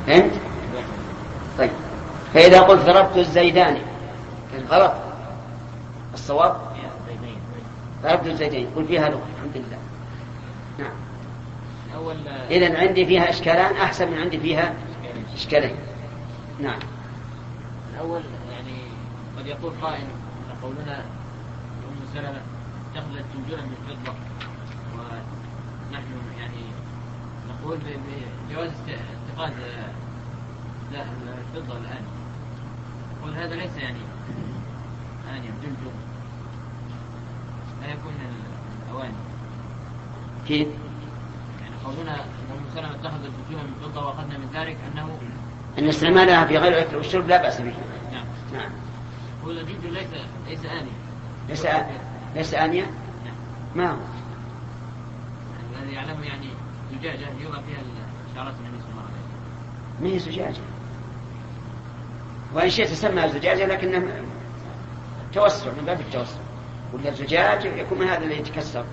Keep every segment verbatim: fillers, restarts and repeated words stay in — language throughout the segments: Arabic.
فهمت؟ طيب فإذا قلت ضربت الزيدان غلط، الصواب ضربت الزيدين قل فيها لغة الحمد لله. نعم. إذن عندي فيها إشكالان أحسن من عندي فيها إشكالين. نعم. الأول يعني قد يقول قائل قولنا أم سلمة دخلت جنجلا من فضة، ونحن يعني نقول بجواز اتخاذ الفضة الآن، قل هذا ليس يعني آن جنجل، لا يكون الأواني. كيف؟ يعني قولنا أم سلمة اتخذت جنجلا من فضة وأخذنا من ذلك أنه أن استعمالها في غير الأكل والشرب لا بأس به. نعم. نعم. هو الجنجل ليس ليس آنية. ليس آ... ليس آنية؟ نعم. ما هو؟ الذي يعلم يعني زجاجة يوضع فيها الشعرات النبي صلى الله عليه وسلم. ما هي زجاجة، وإن شئت تسمى زجاجة لكنه توسع من باب التوسع، ولا الزجاج يكون من هذا اللي يتكسر،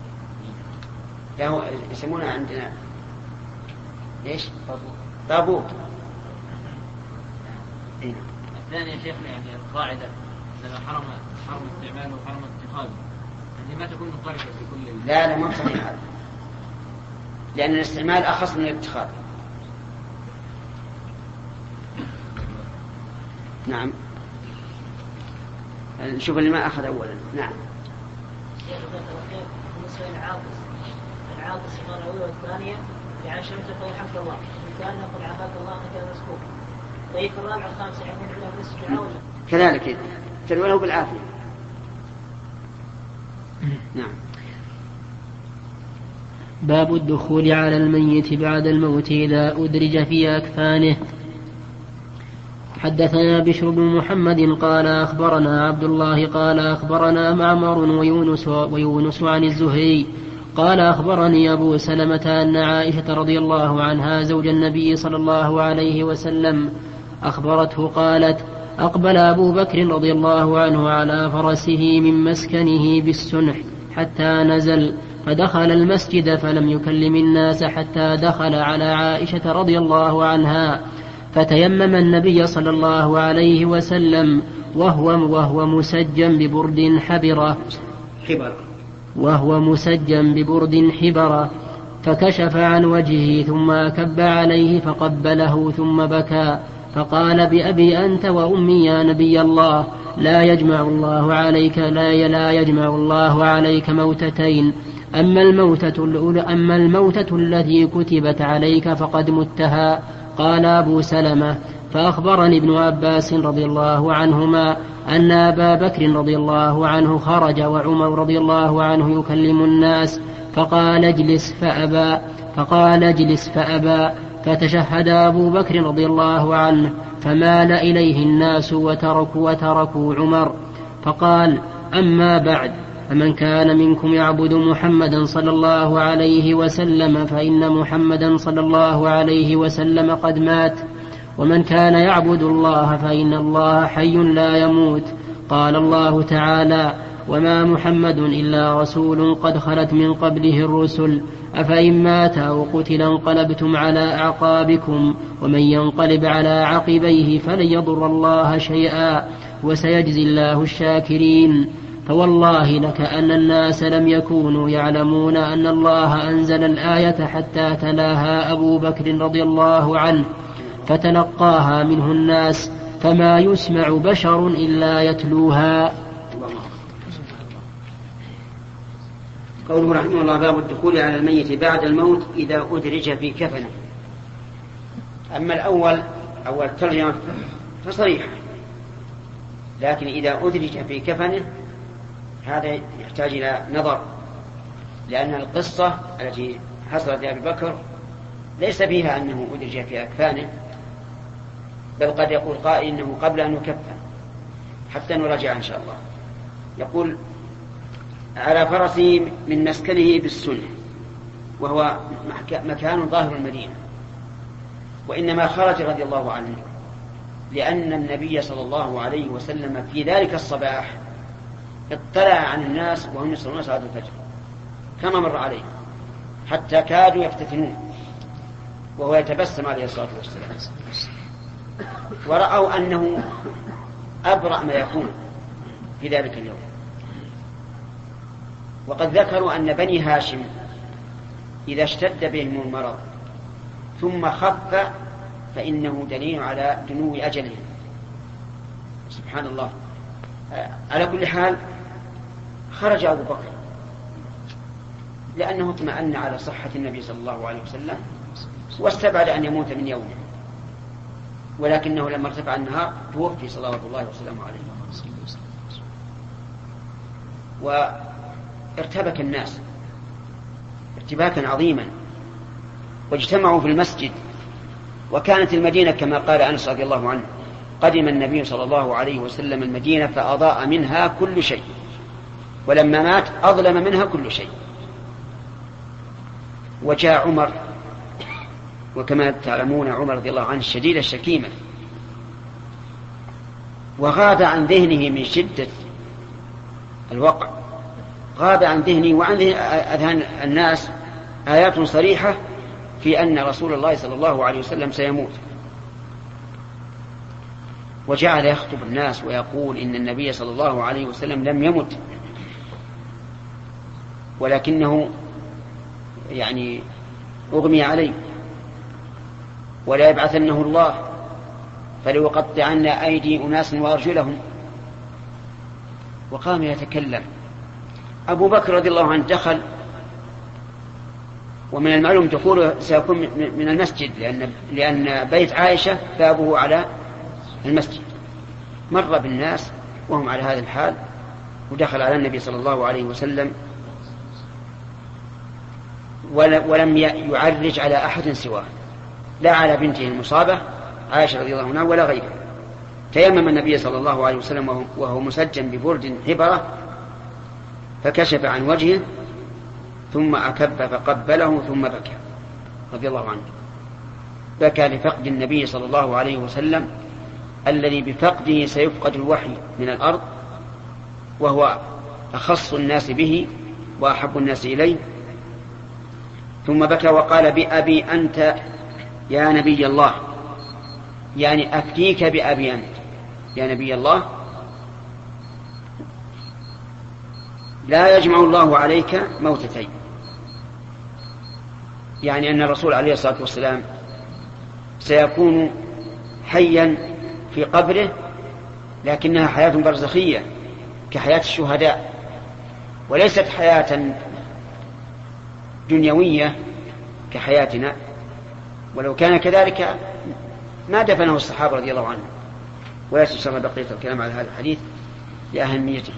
فهو يسمونه عندنا ليش؟ طابوت. إيه؟ الثاني يا شيخ يعني القاعدة إذا حرم حرم استعماله وحرم اتخاذه يعني ما تكون مضطربة في كل. لا لا ما صحيح هذا، لأن الاستعمال أخص من الاتخاذ. نعم. نشوف اللي ما أخذ أولا. نعم. بالنسبة للعاطس، العاطس المرة الأولى والثانية يعني شمت قول حمد الله، وكان نقول عافاك الله أنك مسكوك. طيب الرابع الخامس يكون له نصف العون. كذلك تلوله بالعافية. نعم. باب الدخول على الميت بعد الموت إذا أدرج في أكفانه. حدثنا بشر بن محمد قال أخبرنا عبد الله قال أخبرنا معمر ويونس, ويونس عن الزهري قال أخبرني أبو سلمة أن عائشة رضي الله عنها زوج النبي صلى الله عليه وسلم أخبرته قالت أقبل أبو بكر رضي الله عنه على فرسه من مسكنه بالسنح حتى نزل فدخل المسجد فلم يكلم الناس حتى دخل على عائشة رضي الله عنها فتيمم النبي صلى الله عليه وسلم وهو, وهو مسجم ببرد حبرة وهو مسجم ببرد حبرة فكشف عن وجهه ثم أكب عليه فقبله ثم بكى فقال بأبي أنت وأمي يا نبي الله لا يجمع الله عليك لا, لا يجمع الله عليك موتتين أما الموتة, أما الموتة التي كتبت عليك فقد متها. قال أبو سلمة فأخبرني ابن عباس رضي الله عنهما أن أبا بكر رضي الله عنه خرج وعمر رضي الله عنه يكلم الناس فقال اجلس فأبى فقال اجلس فأبى فتشهد أبو بكر رضي الله عنه فمال إليه الناس وتركوا, وتركوا عمر فقال أما بعد فمن كان منكم يعبد محمدا صلى الله عليه وسلم فإن محمدا صلى الله عليه وسلم قد مات ومن كان يعبد الله فإن الله حي لا يموت. قال الله تعالى وما محمد إلا رسول قد خلت من قبله الرسل أفإن مات أو قتل انقلبتم على أعقابكم ومن ينقلب على عقبيه فلن يضر الله شيئا وسيجزي الله الشاكرين. فوالله لكأن الناس لم يكونوا يعلمون أن الله أنزل الآية حتى تلاها أبو بكر رضي الله عنه فتلقاها منه الناس فما يسمع بشر إلا يتلوها. قوله رحمه الله باب الدخول على الميت بعد الموت إذا أدرج في كفنه. أما الأول أول ترجمة فصريح، لكن إذا أدرج في كفنه هذا يحتاج إلى نظر، لأن القصة التي حصلت لأبي بكر ليس فيها أنه أدرج في أكفانه، بل قد يقول قائل إنه قبل أن يكفن حتى نراجع إن شاء الله. يقول على فرسه من مسكنه بالسنة وهو مكان ظاهر المدينة، وإنما خرج رضي الله عنه لأن النبي صلى الله عليه وسلم في ذلك الصباح اطلع عن الناس وهم يصلون صلاة الفجر كما مر عليه حتى كادوا يفتتنون، وهو يتبسم عليه الصلاة والسلام، ورأوا أنه أبرأ ما يكون في ذلك اليوم. وقد ذكروا أن بني هاشم إذا اشتد بهم المرض ثم خف فإنه دليل على دنو أجلهم. سبحان الله. على كل حال خرج أبو بكر لأنه اطمأن على صحة النبي صلى الله عليه وسلم واستبعد أن يموت من يومه، ولكنه لما ارتفع النهار توفي صلوات الله وسلامه عليه. وارتبك الناس ارتباكا عظيما واجتمعوا في المسجد، وكانت المدينة كما قال أنس رضي الله عنه: قدم النبي صلى الله عليه وسلم المدينة فأضاء منها كل شيء، ولما مات أظلم منها كل شيء. وجاء عمر، وكما تعلمون عمر رضي الله عنه الشديد الشكيمة، وغاب عن ذهنه من شدة الوقع، غاب عن ذهنه وعن أذهان الناس آيات صريحة في أن رسول الله صلى الله عليه وسلم سيموت. وجعل يخطب الناس ويقول إن النبي صلى الله عليه وسلم لم يمت، ولكنه يعني أغمي عليه، ولا يبعثنه الله فليقطعن أيدي أناس وأرجلهم. وقام يتكلم. أبو بكر رضي الله عنه دخل، ومن المعلوم دخوله سيكون من المسجد، لأن, لأن بيت عائشة بابه على المسجد. مر بالناس وهم على هذا الحال، ودخل على النبي صلى الله عليه وسلم ولم يعرج على أحد سواه، لا على بنته المصابة عائشة رضي الله عنها ولا غيره. تيمم النبي صلى الله عليه وسلم وهو مسجن ببرد حبرة، فكشف عن وجهه ثم أكب فقبله ثم بكى رضي الله عنه. بكى لفقد النبي صلى الله عليه وسلم الذي بفقده سيفقد الوحي من الأرض، وهو أخص الناس به وأحب الناس إليه. ثم بكى وقال: بأبي أنت يا نبي الله، يعني أفديك بأبي أنت يا نبي الله، لا يجمع الله عليك موتتين. يعني أن الرسول عليه الصلاة والسلام سيكون حيا في قبره، لكنها حياة برزخية كحياة الشهداء، وليست حياة دنيوية كحياتنا. ولو كان كذلك ما دفنه الصحابة رضي الله عنهم. ولا تشتغل بقية الكلام على هذا الحديث لأهميته.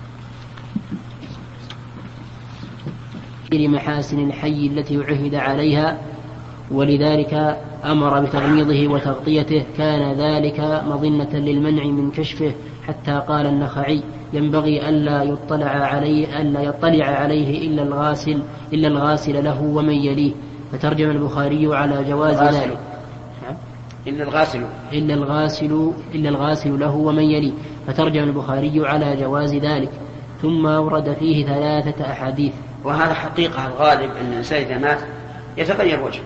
محاسن الحي التي عهد عليها، ولذلك أمر بتغميضه وتغطيته، كان ذلك مظنة للمنع من كشفه، حتى قال النخعي: ينبغي ألا يطلع عليه ألا يطلع عليه إلا الغاسل إلا الغاسل له ومن يليه. فترجم البخاري على جواز ذلك. إلا الغاسل إلا الغاسل إلا الغاسل له ومن يليه. فترجم البخاري على جواز ذلك، ثم ورد فيه ثلاثة أحاديث. وهذا حقيقة الغالب أن الإنسان إذا مات يتغير وجهه،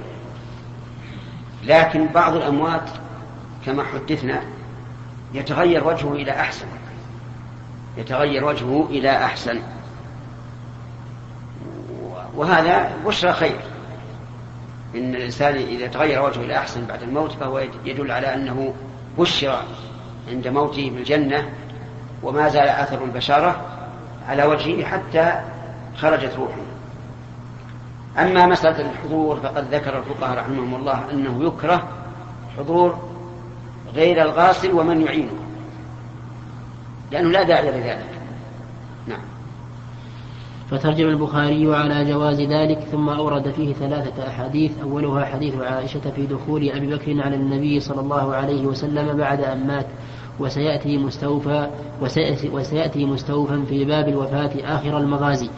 لكن بعض الأموات كما حدثنا يتغير وجهه إلى أحسن يتغير وجهه إلى أحسن وهذا بشرى خير. إن الإنسان إذا تغير وجهه إلى أحسن بعد الموت فهو يدل على أنه بشرى عند موته بالجنة، وما زال أثر البشارة على وجهه حتى خرجت روحه. أما مسألة الحضور فقد ذكر الفقهاء رحمهم الله أنه يكره حضور غير الغاسل ومن يعينه، لأنه لا داعي لذلك. نعم. فترجم البخاري على جواز ذلك، ثم أورد فيه ثلاثة أحاديث. أولها حديث عائشة في دخول أبي بكر على النبي صلى الله عليه وسلم بعد أن مات، وسيأتي مستوفى وسيأتي, وسيأتي مستوفا في باب الوفاة آخر المغازي.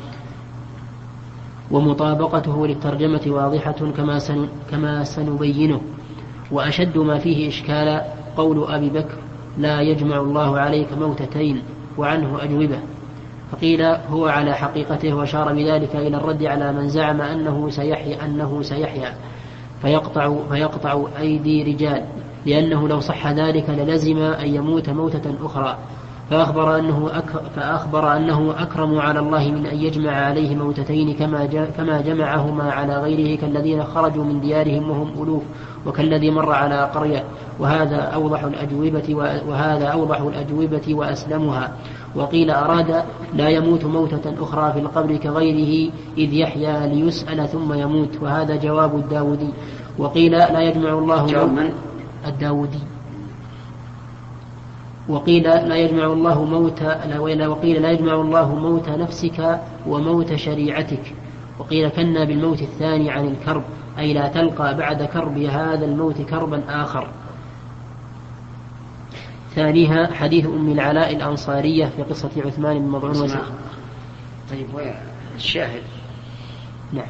ومطابقته للترجمة واضحة كما, سن كما سنبينه. وأشد ما فيه إشكال قول أبي بكر: لا يجمع الله عليك موتتين، وعنه أجوبة. فقيل هو على حقيقته، وشار بذلك إلى الرد على من زعم أنه سيحيا, أنه سيحيا فيقطع, فيقطع أيدي رجال، لأنه لو صح ذلك للزم أن يموت موتة أخرى. فأخبر أنه, أك فأخبر أنه أكرم على الله من أن يجمع عليه موتتين كما, كما جمعهما على غيره، كالذين خرجوا من ديارهم وهم ألوف، وكالذي مر على قرية. وهذا أوضح الأجوبة, وهذا أوضح الأجوبة وأسلمها. وقيل أراد لا يموت موتة أخرى في القبر كغيره إذ يحيا ليسأل ثم يموت، وهذا جواب الداودي. وقيل لا يجمع الله من الداودي وقيل لا يجمع الله موت وقيل لا يجمع الله موت نفسك وموت شريعتك. وقيل كنا بالموت الثاني عن الكرب، أي لا تلقى بعد كرب هذا الموت كربا آخر. ثانيها حديث أم العلاء الأنصارية في قصة عثمان بن مظعون وسلم. طيب الشاهد. نعم.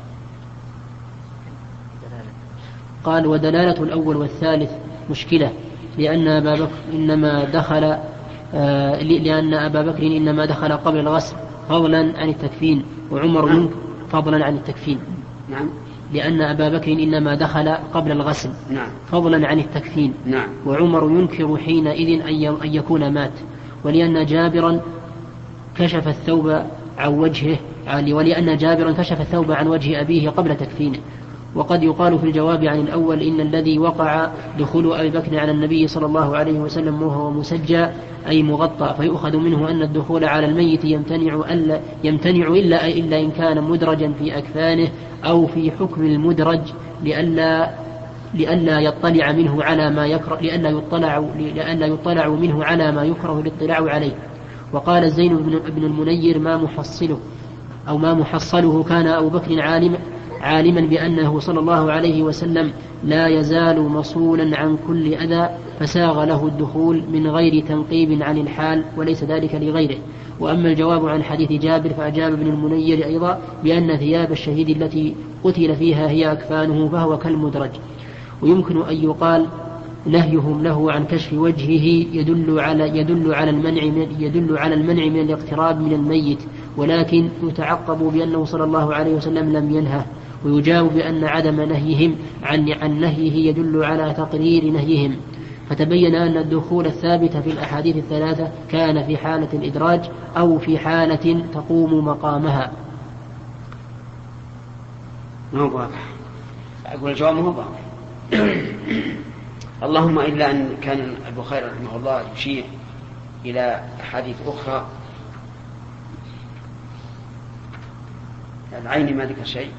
قال ودلالة الأول والثالث مشكلة، لأن أبا بكر إنما دخل آه لأن أبا بكر إنما دخل قبل الغسل فضلا عن التكفين، وعمر نعم. فضلا عن التكفين. نعم. لأن أبا بكر إنما دخل قبل الغسل نعم. فضلا عن التكفين. نعم. وعمر ينكر حينئذ أن يكون مات. ولأن جابرا كشف الثوب عن وجهه ولأن جابرا كشف الثوب عن وجه أبيه قبل تكفينه. وقد يقال في الجواب عن الأول إن الذي وقع دخول أبي بكر على النبي صلى الله عليه وسلم وهو مسجى أي مغطى، فيؤخذ منه أن الدخول على الميت يمتنع, ألا يمتنع إلا, إلا إن كان مدرجا في أكفانه أو في حكم المدرج، لئلا لئلا يطلع منه على ما يكره لئلا يطلع لئلا يطلع منه على ما يكره الاطلاع عليه. وقال الزين بن المنير ما محصله أو ما محصله كان أبو بكر عالم عالما بأنه صلى الله عليه وسلم لا يزال مصونا عن كل أذى، فساغ له الدخول من غير تنقيب عن الحال، وليس ذلك لغيره. وأما الجواب عن حديث جابر فأجاب ابن المنير أيضا بأن ثياب الشهيد التي قتل فيها هي أكفانه، فهو كالمدرج. ويمكن أن يقال نهيهم له عن كشف وجهه يدل على يدل على المنع من يدل على المنع من الاقتراب من الميت، ولكن يتعقب بأنه صلى الله عليه وسلم لم ينهه. ويجاب بأن عدم نهيهم عن عن نهيه يدل على تقرير نهيهم. فتبين أن الدخول الثابت في الأحاديث الثلاثة كان في حالة الإدراج أو في حالة تقوم مقامها. ما هو واضح. أقول الجواب ما هو واضح. اللهم إلا أن كان البخاري رحمه الله يشير إلى أحاديث أخرى. العين ما ذكر شيء.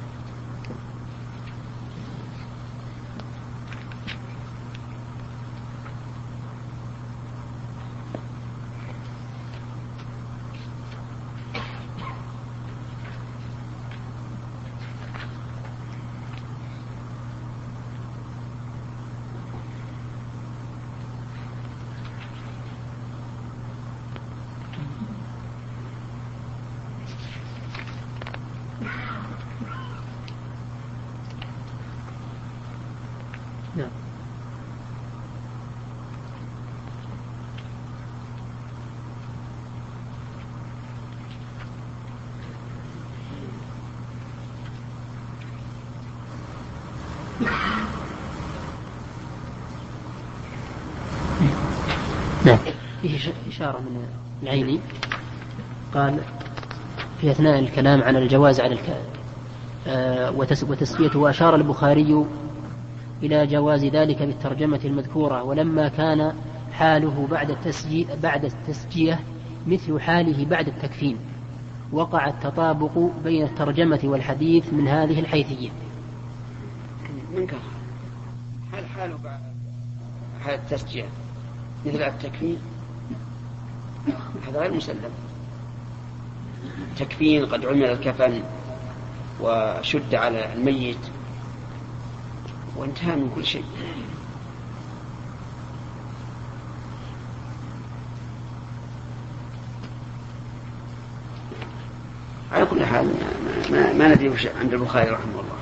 نعم. نعم. فيه إشارة من العيني قال في أثناء الكلام عن الجواز على الك... آه وتسويته، وأشار البخاري إلى جواز ذلك بالترجمة المذكورة، ولما كان حاله بعد التسجية, بعد التسجية مثل حاله بعد التكفين وقع التطابق بين الترجمة والحديث من هذه الحيثية. منكر حال حاله بعد حال التسجية مثل التكفين، هذا غير مسلم. تكفين قد عمل الكفن وشد على الميت وانتهى من كل شيء. على كل حال ما, ما, ما ندري عند البخاري رحمه الله.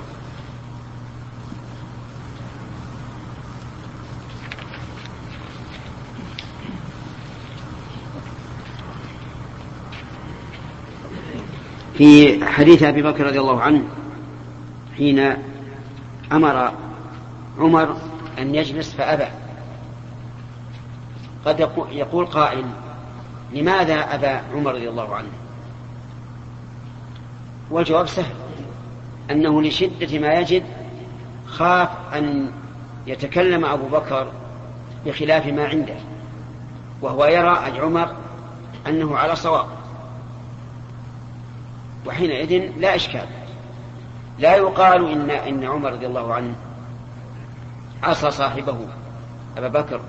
في حديث أبي بكر رضي الله عنه حين أمر عمر أن يجلس فأبى. قد يقول قائل: لماذا أبى عمر رضي الله عنه؟ والجواب سهل، أنه لشدة ما يجد خاف أن يتكلم أبو بكر بخلاف ما عنده، وهو يرى عمر أنه على صواب، وحينئذ لا إشكال. لا يقال إن, إن عمر رضي الله عنه عصى صاحبه أبا بكر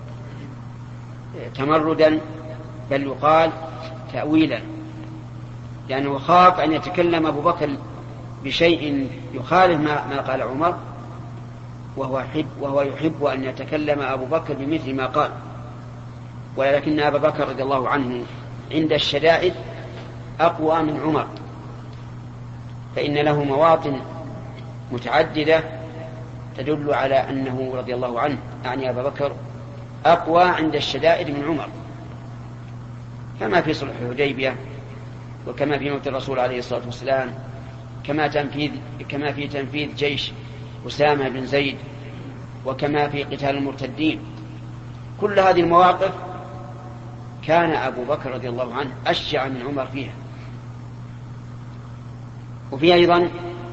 تمردا، بل يقال تأويلا، لأنه خاف أن يتكلم أبو بكر بشيء يخالف ما, ما قال عمر، وهو يحب, وهو يحب أن يتكلم أبو بكر بمثل ما قال. ولكن أبا بكر رضي الله عنه عند الشدائد أقوى من عمر، فإن له مواطن متعددة تدل على أنه رضي الله عنه يعني أبا بكر أقوى عند الشدائد من عمر، كما في صلح الحديبية، وكما في موت الرسول عليه الصلاة والسلام، كما, تنفيذ كما في تنفيذ جيش أسامة بن زيد، وكما في قتال المرتدين. كل هذه المواقف كان أبو بكر رضي الله عنه أشجع من عمر فيها. وفي أيضا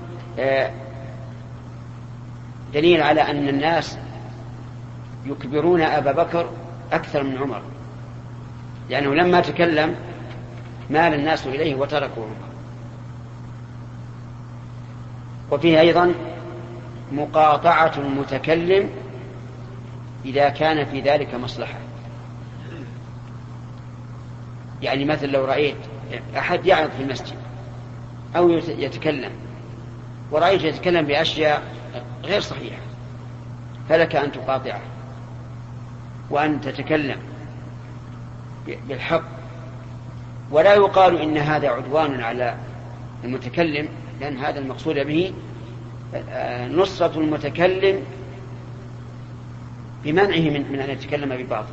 دليل على أن الناس يكبرون أبا بكر أكثر من عمر، لأنه لما تكلم مال الناس إليه وتركوا عمر. وفيه أيضا مقاطعة المتكلم إذا كان في ذلك مصلحة. يعني مثل لو رأيت أحد يعرض في المسجد أو يتكلم، ورأيت يتكلم بأشياء غير صحيحة، فلك أن تقاطعه وأن تتكلم بالحق. ولا يقال إن هذا عدوان على المتكلم، لأن هذا المقصود به نصرة المتكلم بمنعه من, من أن يتكلم بباطل.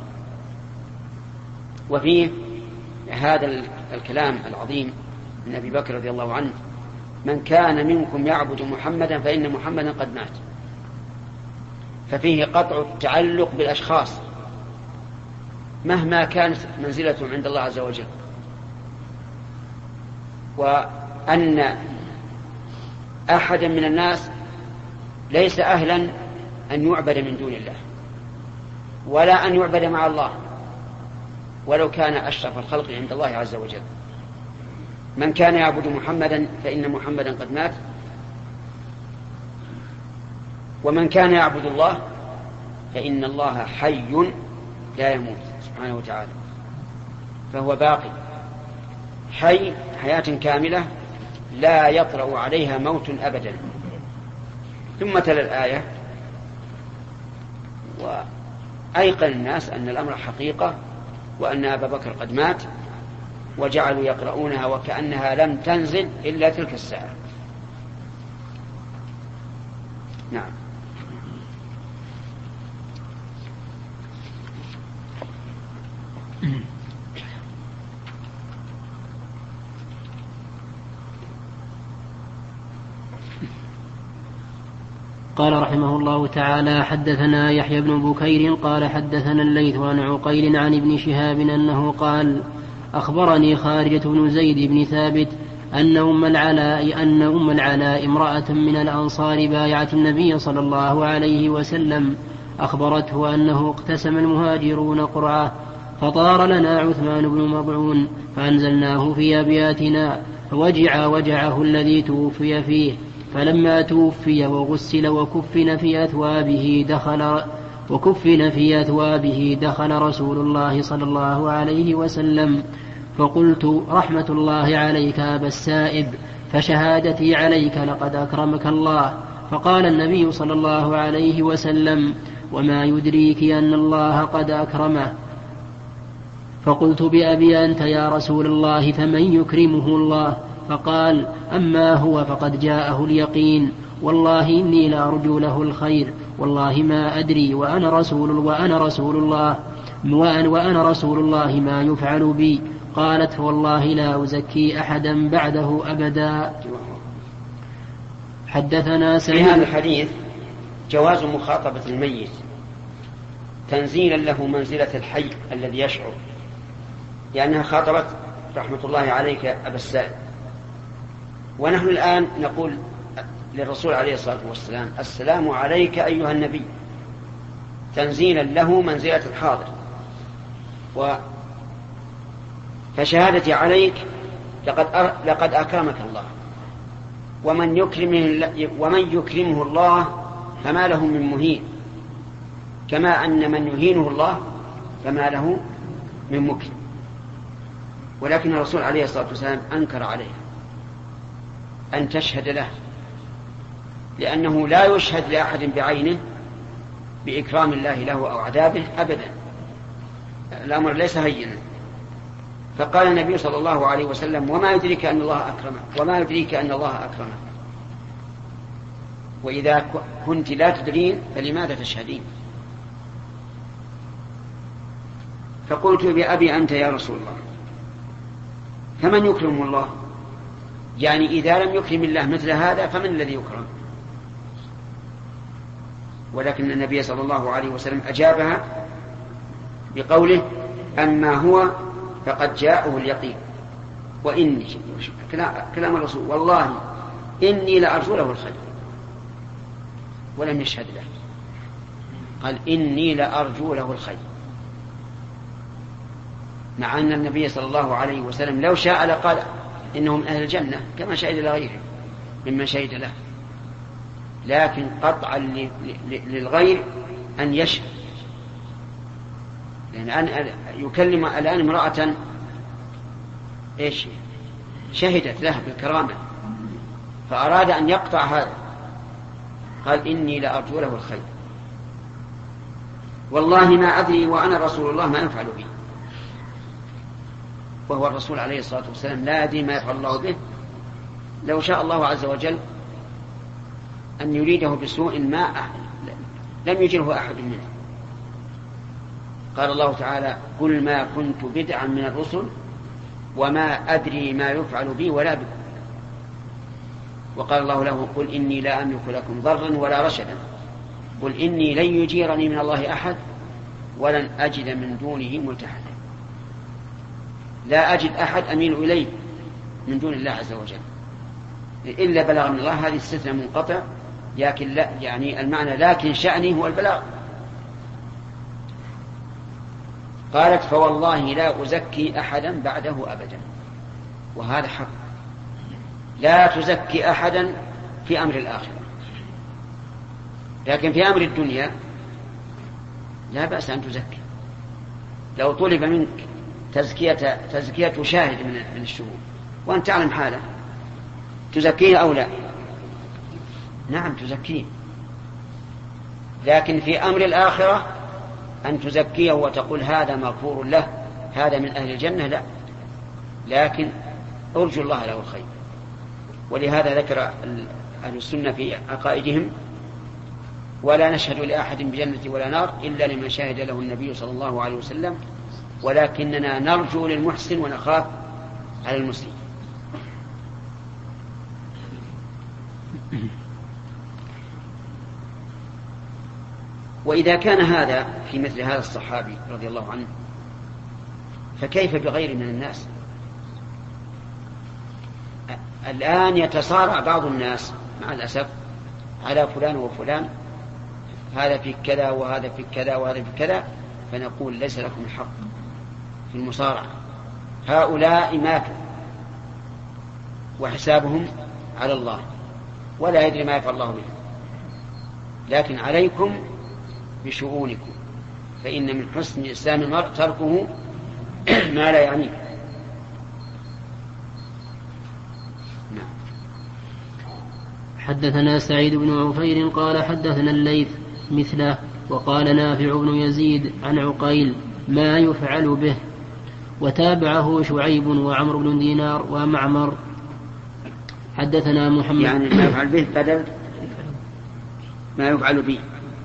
وفيه هذا الكلام العظيم من أبي بكر رضي الله عنه: من كان منكم يعبد محمدا فإن محمدا قد مات. ففيه قطع التعلق بالأشخاص مهما كانت منزلتهم عند الله عز وجل، وأن أحدا من الناس ليس أهلا أن يعبد من دون الله ولا أن يعبد مع الله ولو كان أشرف الخلق عند الله عز وجل. من كان يعبد محمدا فإن محمدا قد مات، ومن كان يعبد الله فإن الله حي لا يموت سبحانه وتعالى، فهو باقي حي حياة كاملة لا يطرأ عليها موت أبدا. ثم تلا الآية: وأيقن الناس أن الأمر حقيقة وأن أبا بكر قد مات، وجعلوا يقرؤونها وكأنها لم تنزل إلا تلك الساعة. نعم. قال رحمه الله تعالى: حدثنا يحيى بن بكير قال حدثنا الليث عن عقيل عن ابن شهاب أنه قال: أخبرني خارجة بن زيد بن ثابت أن أم العلاء أن أم العلاء امرأة من الأنصار بايعت النبي صلى الله عليه وسلم، أخبرته أنه اقتسم المهاجرون قرعة، فطار لنا عثمان بن مضعون فأنزلناه في أبياتنا، فوجع وجعه الذي توفي فيه، فلما توفي وغسل وكفن في أثوابه دخل وكفن في أثوابه دخل رسول الله صلى الله عليه وسلم، فقلت: رحمة الله عليك أبا السائب، فشهادتي عليك لقد أكرمك الله. فقال النبي صلى الله عليه وسلم: وما يدريك أن الله قد أكرمه؟ فقلت: بأبي أنت يا رسول الله، فمن يكرمه الله؟ فقال: أما هو فقد جاءه اليقين، والله إني لأرجو له الخير، والله ما أدري وأنا رسول, وأنا رسول الله وأنا, وأنا رسول الله ما يفعل بي. قالت: والله لا أزكي أحدا بعده أبدا. حدثنا سعيد. في هذا الحديث جواز مخاطبة الميت تنزيلا له منزلة الحي الذي يشعر، لأنها خاطبت رحمة الله عليك أبا السائل، ونحن الآن نقول للرسول عليه الصلاة والسلام السلام عليك أيها النبي، تنزيلا له منزلة الحاضر. و فشهادتي عليك لقد أر... لقد أكرمك الله، ومن يكرمه ومن يكرمه الله فما له من مهين، كما أن من يهينه الله فما له من مكرم. ولكن الرسول عليه الصلاة والسلام أنكر عليه أن تشهد له، لأنه لا يشهد لأحد بعينه بإكرام الله له أو عذابه أبدا، الأمر ليس هينا. فقال النبي صلى الله عليه وسلم وما يدريك أن الله أكرمك، وما يدريك أن الله أكرمك، وإذا كنت لا تدرين فلماذا تشهدين؟ فقلت بأبي أنت يا رسول الله، فمن يكرم الله؟ يعني إذا لم يكرم الله مثل هذا فمن الذي يكرم؟ ولكن النبي صلى الله عليه وسلم أجابها بقوله أما هو فقد جاءه اليقين، وإني كلام الرسول والله إني لأرجو له الخير، ولم يشهد له، قال إني لأرجو له الخير، مع أن النبي صلى الله عليه وسلم لو شاء لقال إنهم أهل الجنة كما شهد لغيره ممن شهد له، لكن قطعا للغير أن يشهد، لأن أن يكلم الآن امرأة إيش شهدت له بالكرامة، فأراد أن يقطع هذا، قال إني لأرجو له الخير، والله ما أدري وأنا رسول الله ما يفعل بي، وهو الرسول عليه الصلاة والسلام لا يدري ما يفعل الله به. لو شاء الله عز وجل أن يريده بسوء ما لم يجره أحد منه. قال الله تعالى قل ما كنت بدعا من الرسل وما أدري ما يفعل بي ولا بكم، وقال الله له قل إني لا أملك لكم ضرا ولا رشدا، قل إني لن يجيرني من الله أحد ولن أجد من دونه ملتحدا، لا أجد أحد أميل إليه من دون الله عز وجل إلا بلغ من الله. هذه استثناء منقطع، لكن لا يعني المعنى لكن شأني هو البلاغ. قالت فوالله لا أزكي أحدا بعده أبدا، وهذا حق، لا تزكي أحدا في أمر الآخرة، لكن في أمر الدنيا لا بأس أن تزكي. لو طلب منك تزكية, تزكية شاهد من الشهود وأن تعلم حاله تزكيه أو لا؟ نعم تزكيه، لكن في أمر الآخرة أن تزكيه وتقول هذا مغفور له هذا من أهل الجنة لا، لكن أرجو الله له الخير. ولهذا ذكر أهل السنة في عقائدهم ولا نشهد لأحد بجنة ولا نار إلا لمن شهد له النبي صلى الله عليه وسلم، ولكننا نرجو للمحسن ونخاف على المسلم. وإذا كان هذا في مثل هذا الصحابي رضي الله عنه فكيف بغير من الناس؟ الآن يتصارع بعض الناس مع الأسف على فلان وفلان، هذا في كذا وهذا في كذا وهذا في كذا، فنقول ليس لكم الحق في المصارعة، هؤلاء ماتوا وحسابهم على الله ولا يدري ما يفعل الله بهم، لكن عليكم بشؤونكم، فإن من حسن إسلام المرء تركه ما لا يعنيه. نعم. حدثنا سعيد بن عفير قال حدثنا الليث مثله، وقال نافع بن يزيد عن عقيل ما يفعل به، وتابعه شعيب وعمر بن دينار ومعمر. حدثنا محمد يعني ما يفعل به بدل ما يفعل به.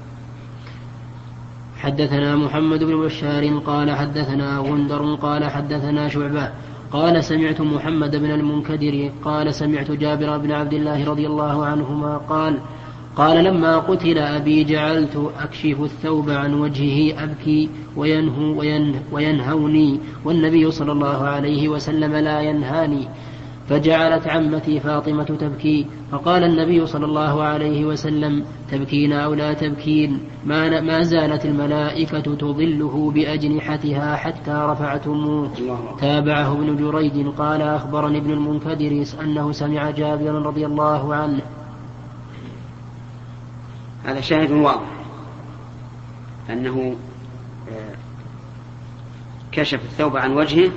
حدثنا محمد بن بشار قال حدثنا غندر قال حدثنا شعبة قال سمعت محمد بن المنكدر قال سمعت جابر بن عبد الله رضي الله عنهما قال قال لما قتل أبي جعلت أكشف الثوب عن وجهه أبكي وينهو وين وينهوني والنبي صلى الله عليه وسلم لا ينهاني. فجعلت عمتي فاطمة تبكي فقال النبي صلى الله عليه وسلم تبكين أو لا تبكين ما, ما زالت الملائكة تظله بأجنحتها حتى رفعتموه. تابعه ابن جريج قال أخبرني ابن المنكدر أنه سمع جابرا رضي الله عنه. هذا شاهد واضح أنه كشف الثوب عن وجهه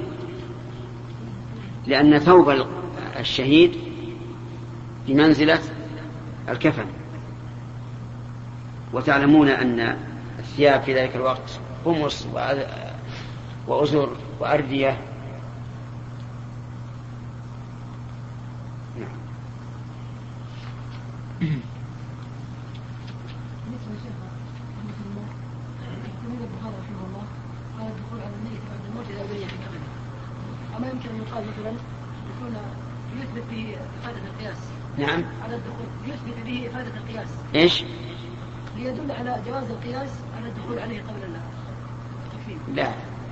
لأن ثوب الشهيد بمنزلة الكفن، وتعلمون أن الثياب في ذلك الوقت قمص وأزر وأردية. أما يمكن أن يقال مثلا يكون يثبت به إفادة القياس. نعم. على الدخول يثبت به إفادة القياس. إيش؟ ليدل على جواز القياس على الدخول عليه قبل التكفير. لا.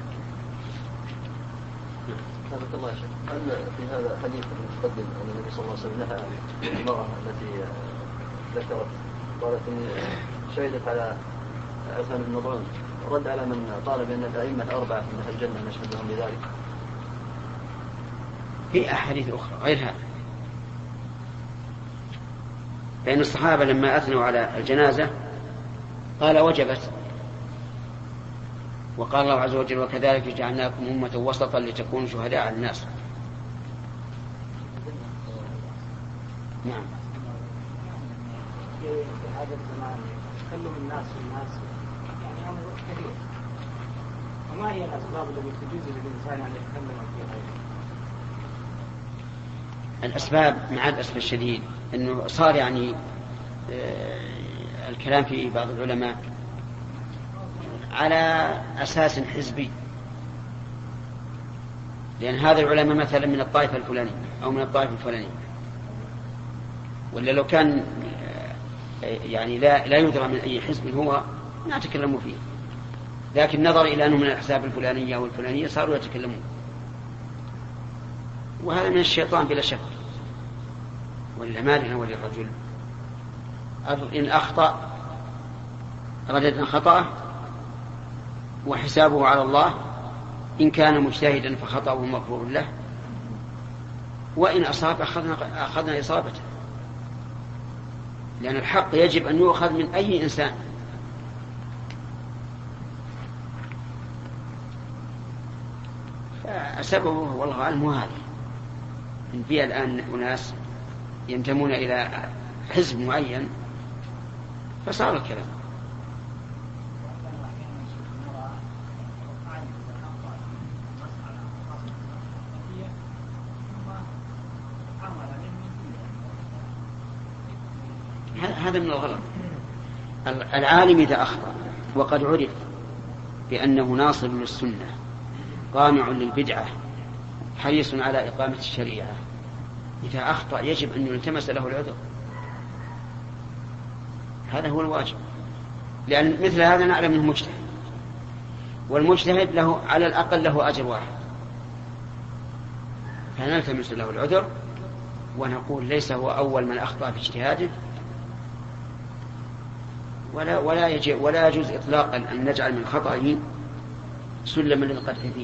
حفظك الله يا شيخ. هل في هذا حديث المتقدم أن النبي صلى الله عليه وسلم نهى المرأة التي ذكرت قالت إن شهدت على عثمان بن مظعون رد على من قال بأن الأئمة الأربعة من أهل الجنة نشهد لهم بذلك؟ في أحاديث أخرى غير هذا، فإن الصحابة لما أثنوا على الجنازة قال وجبت، وقال الله عز وجل وكذلك جعلناكم أمة وسطا لتكونوا شهداء على الناس. نعم. في هذا الزمان تكلم الناس والناس يعني أمر كثير، وما هي الأسباب التي تجوز للإنسان أن يتكلم في غيره؟ الأسباب مع الأسف الشديد أنه صار يعني الكلام في بعض العلماء على أساس حزبي، لأن هذا العلماء مثلا من الطائفة الفلانية أو من الطائفة الفلانية، ولا لو كان يعني لا لا يدرى من أي حزب هو ما تكلموا فيه، لكن نظر إلى أنه من الأحزاب الفلانية أو الفلانية صاروا يتكلمون، وهذا من الشيطان بلا شك. وللأمانة وللرجل إن أخطأ ردد خطأه وحسابه على الله، إن كان مجتهدا فخطأه مغفور له، وإن أصاب أخذنا, أخذنا إصابته، لأن الحق يجب أن يؤخذ من أي إنسان. فسببه والله أعلم هذا، إن في الآن أناس ينتمون إلى حزب معين فصار الكلام. هذا من الغلط. العالم إذا أخطأ وقد عرف بأنه ناصر للسنة قامع للبدعة حريص على إقامة الشريعة، إذا أخطأ يجب أن يلتمس له العذر، هذا هو الواجب، لأن مثل هذا نعلم أنه مجتهد، والمجتهد له على الأقل له أجر واحد، فنلتمس له العذر ونقول ليس هو أول من أخطأ في اجتهاده، ولا ولا يجب ولا يجوز إطلاقا أن نجعل من خطأه سلما للقدح فيه.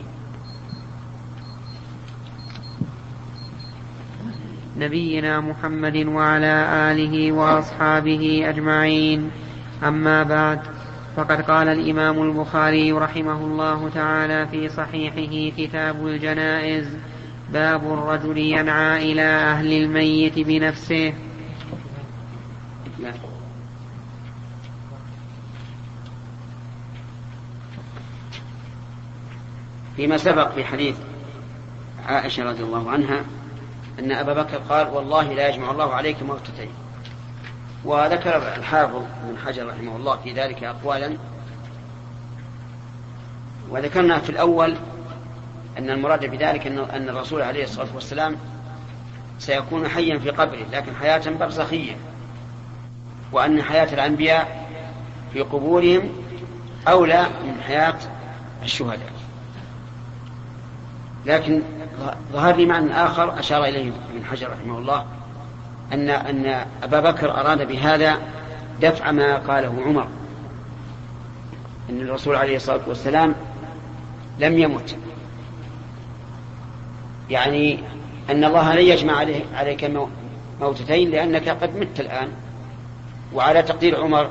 نبينا محمد وعلى آله وأصحابه أجمعين. أما بعد، فقد قال الإمام البخاري رحمه الله تعالى في صحيحه كتاب الجنائز: باب الرجل ينعى إلى أهل الميت بنفسه. فيما سبق في حديث عائشة رضي الله عنها أن أبا بكر قال والله لا يجمع الله عليك موتتين، وذكر الحافظ بن حجر رحمه الله في ذلك أقوالا، وذكرنا في الأول أن المراد بذلك أن الرسول عليه الصلاة والسلام سيكون حيا في قبره لكن حياة برزخية، وأن حياة الأنبياء في قبورهم أولى من حياة الشهداء. لكن ظهر لي معنى آخر أشار إليه ابن حجر رحمه الله، أن أن أبا بكر أراد بهذا دفع ما قاله عمر، أن الرسول عليه الصلاة والسلام لم يمت، يعني أن الله لن يجمع عليك موتتين لأنك قد مت الآن. وعلى تقدير عمر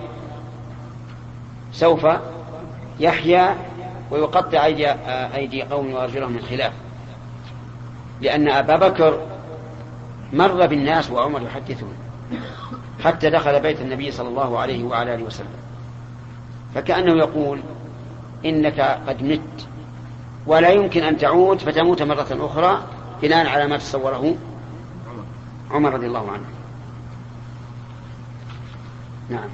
سوف يحيا ويقطع أيدي, أيدي قوم وأرجلهم من خلاف، لأن أبا بكر مر بالناس وعمر يحدثون حتى دخل بيت النبي صلى الله عليه وعلى آله وسلم، فكأنه يقول إنك قد مت ولا يمكن أن تعود فتموت مرة أخرى بناء على ما تصوره عمر رضي الله عنه. نعم.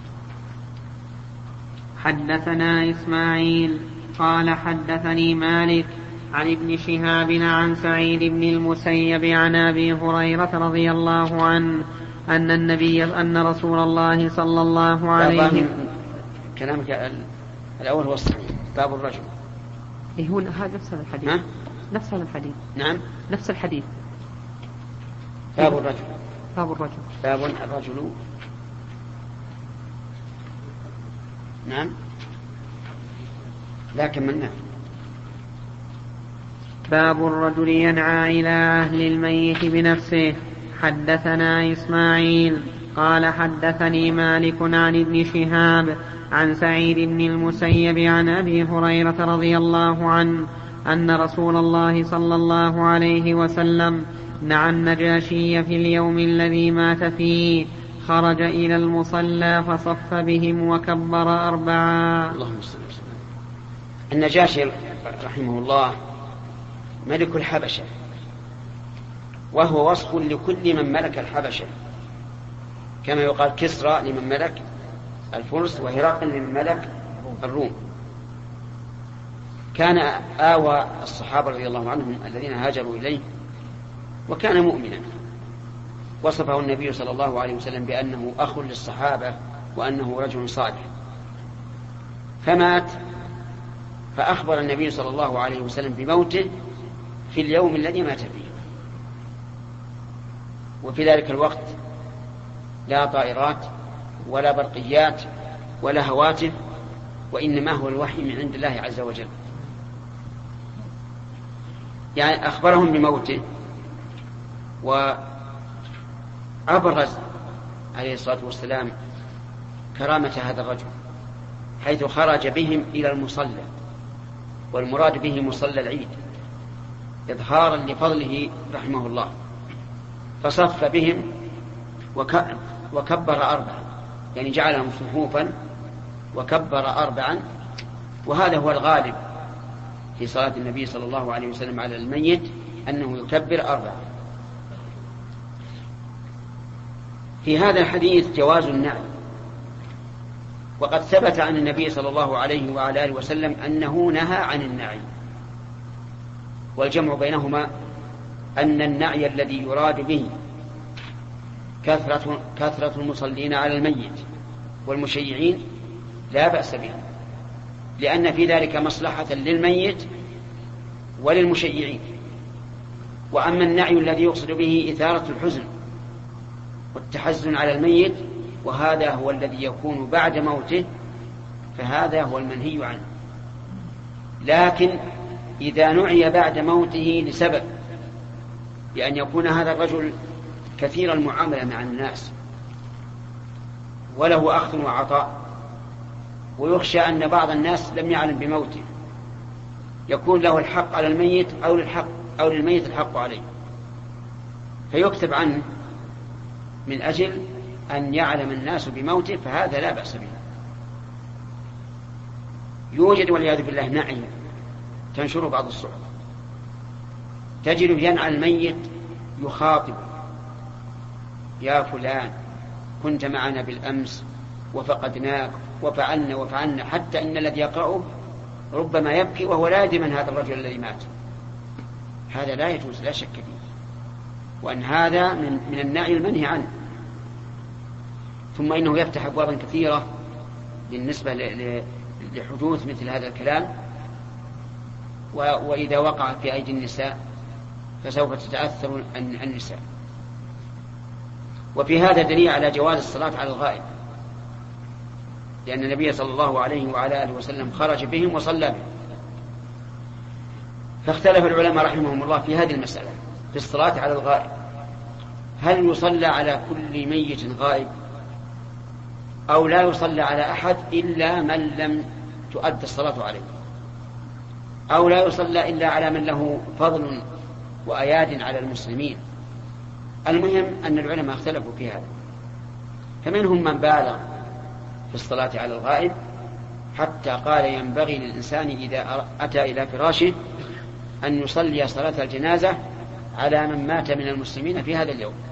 حدثنا إسماعيل قال حدثني مالك عن ابن شهاب عن سعيد بن المسيب عن أبي هريرة رضي الله عنه أن النبي أن رسول الله صلى الله عليه وسلم. كلامك الأول هو الصحيح، باب الرجل. إيه هو هذا نفس الحديث. نعم نفس الحديث. نعم نفس الحديث. باب الرجل. باب الرجل. باب الرجل. نعم لكن من نعم. باب الرجل ينعى إلى أهل الميت بنفسه. حدثنا إسماعيل قال حدثني مالك عن ابن شهاب عن سعيد بن المسيب عن أبي هريرة رضي الله عنه أن رسول الله صلى الله عليه وسلم نعى النجاشي في اليوم الذي مات فيه، خرج إلى المصلى فصف بهم وكبر أربعا. اللهم صل وسلم. النجاشي رحمه الله ملك الحبشة، وهو وصف لكل من ملك الحبشة، كما يقال كسرى لمن ملك الفرس وهرقل لمن ملك الروم. كان آوى الصحابة رضي الله عنهم الذين هاجروا إليه، وكان مؤمنا. وصفه النبي صلى الله عليه وسلم بأنه أخ للصحابة وأنه رجل صالح. فمات، فأخبر النبي صلى الله عليه وسلم بموته في اليوم الذي مات فيه. وفي ذلك الوقت لا طائرات ولا برقيات ولا هواتف، وإنما هو الوحي من عند الله عز وجل. يعني أخبرهم بموته، وأبرز عليه الصلاة والسلام كرامة هذا الرجل حيث خرج بهم إلى المصلى، والمراد به مصلى العيد إظهارا لفضله رحمه الله. فصف بهم وكبر أربعا، يعني جعلهم صفوفا وكبر أربعا، وهذا هو الغالب في صلاة النبي صلى الله عليه وسلم على الميت أنه يكبر أربعا. في هذا الحديث جواز النعي، وقد ثبت عن النبي صلى الله عليه وعلى آله وسلم أنه نهى عن النعي. والجمع بينهما أن النعي الذي يراد به كثرة, كثرة المصلين على الميت والمشيعين لا بأس به، لأن في ذلك مصلحة للميت وللمشيعين. وأما النعي الذي يقصد به إثارة الحزن والتحزن على الميت، وهذا هو الذي يكون بعد موته، فهذا هو المنهي عنه. لكن إذا نعي بعد موته لسبب، بأن يكون هذا الرجل كثير المعاملة مع الناس وله أخذ وعطاء، ويخشى أن بعض الناس لم يعلم بموته، يكون له الحق على الميت أو للحق أو للميت الحق عليه، فيكتب عنه من أجل أن يعلم الناس بموته، فهذا لا بأس به. يوجد والعياذ بالله نعي تنشر بعض الصحف، تجد ينعى الميت يخاطب: يا فلان كنت معنا بالأمس وفقدناك وفعلنا وفعلنا، حتى إن الذي يقرأه ربما يبكي وهو لا يدري من هذا الرجل الذي مات. هذا لا يجوز لا شك فيه، وأن هذا من, من النعي المنهي عنه. ثم إنه يفتح أبوابا كثيرة بالنسبة لحدوث مثل هذا الكلام، وإذا وقع في أيدي النساء فسوف تتأثر النساء. وفي هذا دليل على جواز الصلاة على الغائب، لأن النبي صلى الله عليه وعلى آله وسلم خرج بهم وصلى بهم. فاختلف العلماء رحمهم الله في هذه المسألة في الصلاة على الغائب، هل يصلى على كل ميت غائب أو لا يصلى على أحد إلا من لم تؤد الصلاة عليه، أو لا يصلى إلا على من له فضل وأياد على المسلمين. المهم أن العلماء اختلفوا في هذا، فمنهم من بالغ في الصلاة على الغائب حتى قال ينبغي للإنسان إذا أتى إلى فراشه أن يصلي صلاة الجنازة على من مات من المسلمين في هذا اليوم.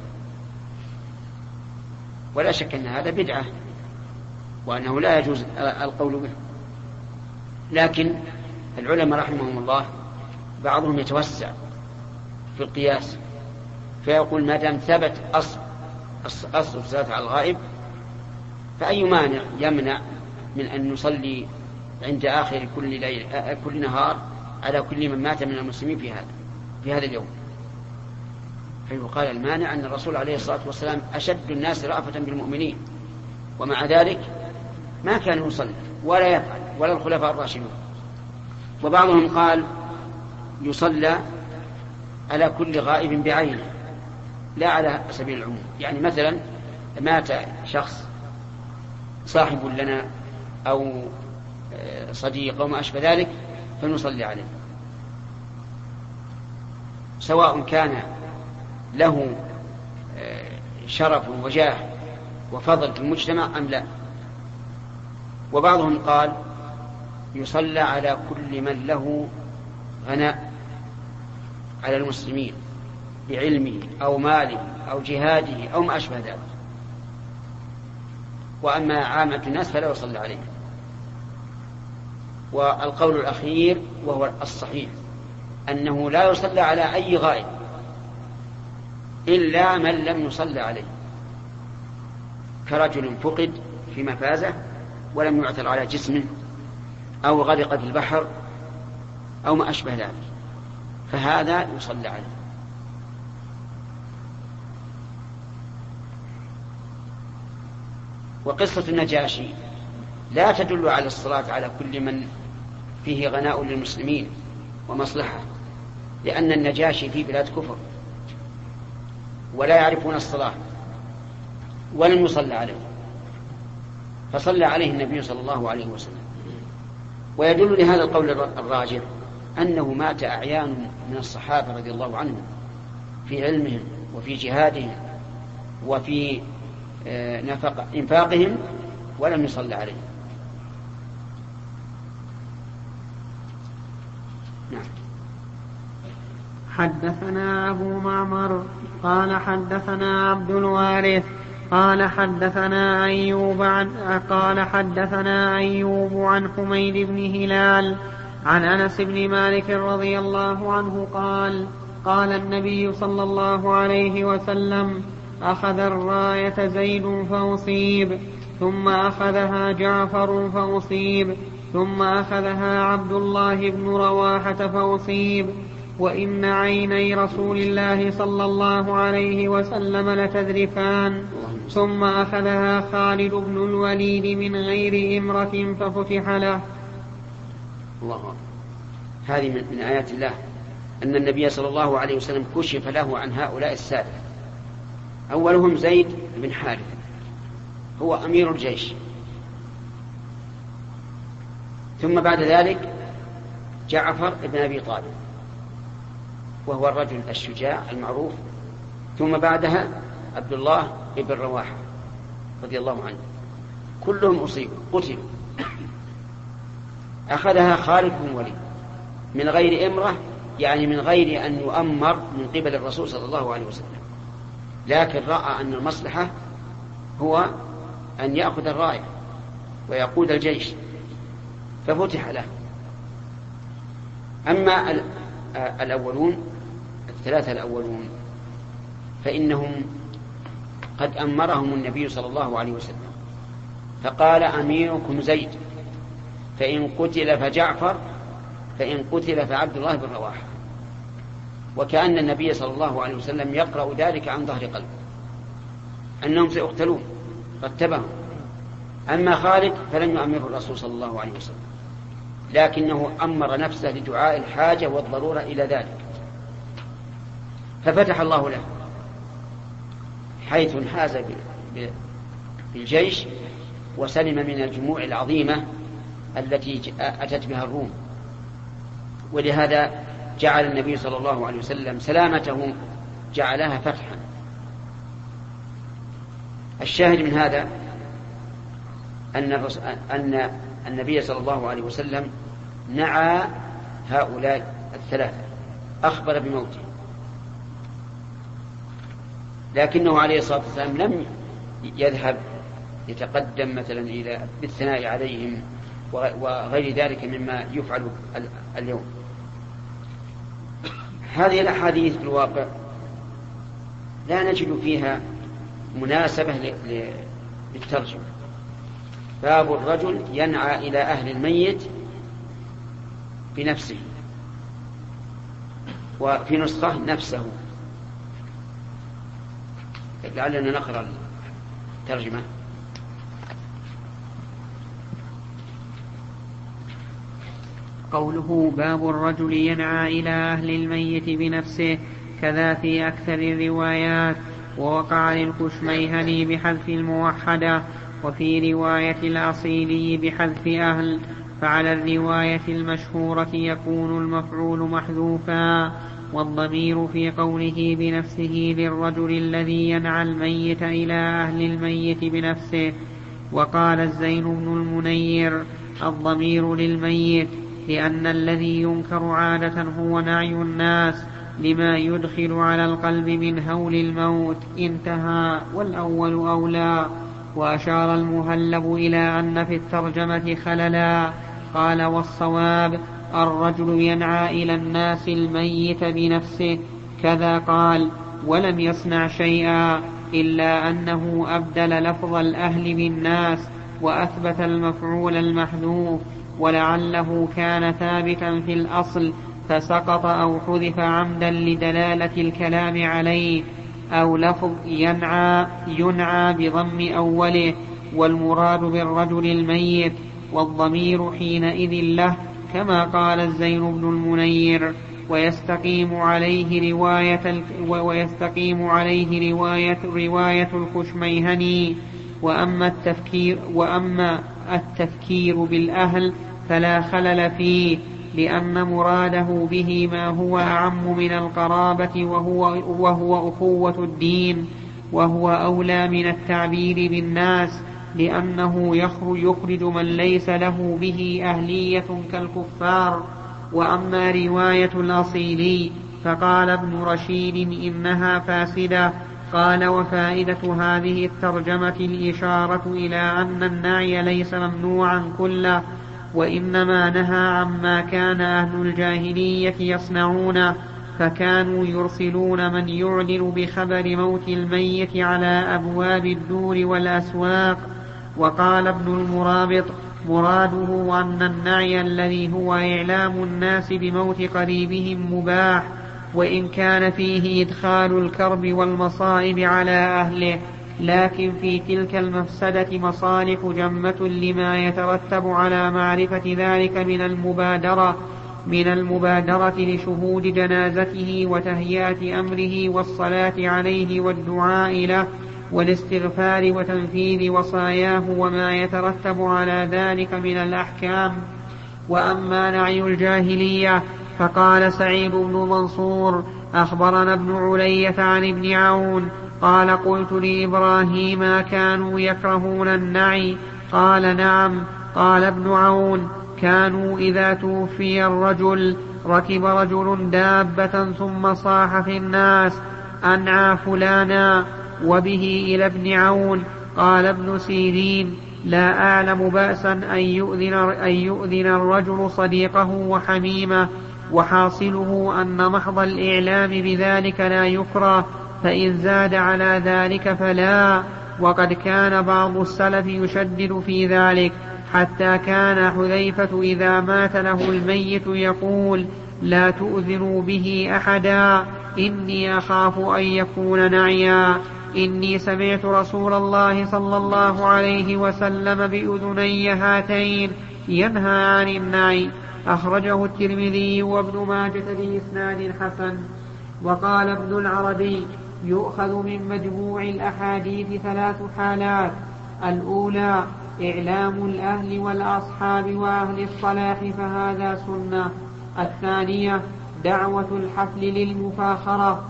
ولا شك أن هذا بدعة وأنه لا يجوز القول به، لكن العلماء رحمهم الله بعضهم يتوسع في القياس فيقول ما دام ثبت أصل أصل الصلاة على الغائب فأي مانع يمنع من أن نصلي عند آخر كل ليل كل نهار على كل من مات من المسلمين في هذا في هذا اليوم. فيقال المانع أن الرسول عليه الصلاة والسلام أشد الناس رأفة بالمؤمنين، ومع ذلك ما كان يصلي ولا يفعل ولا الخلفاء الراشدون. وبعضهم قال يصلى على كل غائب بعينه لا على سبيل العموم، يعني مثلا مات شخص صاحب لنا أو صديق أو ما أشبه ذلك فنصلي عليه، سواء كان له شرف وجاه وفضل في المجتمع أم لا. وبعضهم قال يصلى على كل من له غناء على المسلمين بعلمه أو ماله أو جهاده أو ما أشبه ذلك، وأما عامة الناس فلا يصلى عليه. والقول الأخير وهو الصحيح أنه لا يصلى على أي غائب إلا من لم يصلى عليه، كرجل فقد في مفازة ولم يعثر على جسمه أو غرق في البحر أو ما أشبه ذلك، فهذا يصلى عليه. وقصة النجاشي لا تدل على الصلاة على كل من فيه غناء للمسلمين ومصلحة، لأن النجاشي في بلاد كفر ولا يعرفون الصلاة ولم يصلى عليه، فصلى عليه النبي صلى الله عليه وسلم. ويدل لهذا القول الراجح أنه مات أعيان من الصحابة رضي الله عنهم في علمهم وفي جهادهم وفي نفق إنفاقهم ولم يصلى عليه. نعم. حدثنا أبو معمر قال حدثنا عبد الوارث قال حدثنا أيوب عن قال حدثنا أيوب عن حميد بن هلال عن أنس بن مالك رضي الله عنه قال قال النبي صلى الله عليه وسلم أخذ الراية زيد فأصيب، ثم أخذها جعفر فأصيب، ثم أخذها عبد الله بن رواحة فأصيب، وإن عيني رسول الله صلى الله عليه وسلم لتذرفان، ثم أخذها خالد بن الوليد من غير إمرة ففتح له. الله. هذه من آيات الله أن النبي صلى الله عليه وسلم كشف له عن هؤلاء السادة. أولهم زيد بن حارثة هو أمير الجيش، ثم بعد ذلك جعفر بن أبي طالب وهو الرجل الشجاع المعروف، ثم بعدها عبد الله بن رواحة رضي الله عنه، كلهم أصيبوا قتلوا. أخذها خالد بن الوليد من غير إمرة، يعني من غير أن يؤمر من قبل الرسول صلى الله عليه وسلم، لكن رأى أن المصلحة هو أن يأخذ الراية ويقود الجيش ففتح له. أما الأولون الثلاثة الأولون فإنهم قد أمرهم النبي صلى الله عليه وسلم، فقال أميركم زيد، فإن قتل فجعفر، فإن قتل فعبد الله بن رواحة. وكأن النبي صلى الله عليه وسلم يقرأ ذلك عن ظهر قلب أنهم سيقتلون، رتبهم. أما خالد فلم يؤمره الرسول صلى الله عليه وسلم، لكنه أمر نفسه لدعاء الحاجة والضرورة إلى ذلك، ففتح الله له حيث انحاز بالجيش وسلم من الجموع العظيمة التي أتت بها الروم. ولهذا جعل النبي صلى الله عليه وسلم سلامته جعلها فتحا. الشاهد من هذا أن أن النبي صلى الله عليه وسلم نعى هؤلاء الثلاثة، أخبر بموته، لكنه عليه الصلاة والسلام لم يذهب يتقدم مثلا إلى بالثناء عليهم وغير ذلك مما يفعل اليوم. هذه الأحاديث في الواقع لا نجد فيها مناسبة للترجمة. باب الرجل ينعى إلى أهل الميت بنفسه، وفي نسخة نفسه. لعلنا نقرأ الترجمة. قوله باب الرجل ينعى إلى أهل الميت بنفسه كذا في أكثر الروايات، ووقع للكشميهني بحذف الموحدة، وفي رواية الأصيلي بحذف أهل، فعلى الرواية المشهورة يكون المفعول محذوفا، والضمير في قوله بنفسه للرجل الذي ينعى الميت إلى أهل الميت بنفسه. وقال الزين بن المنير الضمير للميت، لأن الذي ينكر عادة هو نعي الناس لما يدخل على القلب من هول الموت. انتهى. والأول أولى. وأشار المهلب إلى أن في الترجمة خللا، قال والصواب الرجل ينعى إلى الناس الميت بنفسه كذا قال، ولم يصنع شيئا إلا أنه أبدل لفظ الأهل بالناس وأثبت المفعول المحذوف، ولعله كان ثابتا في الأصل فسقط أو حذف عمدا لدلالة الكلام عليه. أو لفظ ينعى ينعى بضم أوله، والمراد بالرجل الميت، والضمير حينئذ له كما قال الزين بن المنير. ويستقيم عليه رواية ويستقيم عليه رواية رواية الخشميهني. وأما التفكير وأما التفكير بالأهل فلا خلل فيه، لأن مراده به ما هو أعم من القرابة وهو, وهو أخوة الدين، وهو أولى من التعبير بالناس، لأنه يخرج من ليس له به أهلية كالكفار. وأما رواية الأصيلي فقال ابن رشيد إنها فاسدة. قال وفائدة هذه الترجمة الإشارة إلى أن النعي ليس ممنوعا كله، وإنما نهى عما كان أهل الجاهلية يصنعونه، فكانوا يرسلون من يعلن بخبر موت الميت على أبواب الدور والأسواق. وقال ابن المرابط مراده أن النعي الذي هو إعلام الناس بموت قريبهم مباح، وإن كان فيه إدخال الكرب والمصائب على أهله، لكن في تلك المفسدة مصالح جمة لما يترتب على معرفة ذلك من المبادرة من المبادرة لشهود جنازته وتهيئة أمره والصلاة عليه والدعاء له والاستغفار وتنفيذ وصاياه وما يترتب على ذلك من الأحكام. وأما نعي الجاهلية فقال سعيد بن منصور أخبرنا ابن علية عن ابن عون قال قلت لإبراهيم كانوا يكرهون النعي؟ قال نعم. قال ابن عون كانوا إذا توفي الرجل ركب رجل دابة ثم صاح في الناس أنعى فلانا. وبه إلى ابن عون قال ابن سيرين لا أعلم بأسا أن يؤذن, أن يؤذن الرجل صديقه وحميمه، وحاصله أن محض الإعلام بذلك لا يكره، فإن زاد على ذلك فلا. وقد كان بعض السلف يشدد في ذلك، حتى كان حذيفة إذا مات له الميت يقول: لا تؤذنوا به أحدا، إني أخاف أن يكون نعيا، إني سمعت رسول الله صلى الله عليه وسلم بأذني هاتين ينهى عن النعي. أخرجه الترمذي وابن ماجة بإسناد حسن. وقال ابن العربي: يؤخذ من مجموع الأحاديث ثلاث حالات: الأولى إعلام الأهل والأصحاب وأهل الصلاح فهذا سنة. الثانية دعوة الحفل للمفاخرة.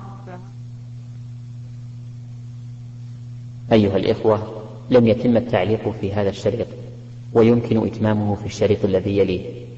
أيها الإخوة، لم يتم التعليق في هذا الشريط، ويمكن إتمامه في الشريط الذي يليه.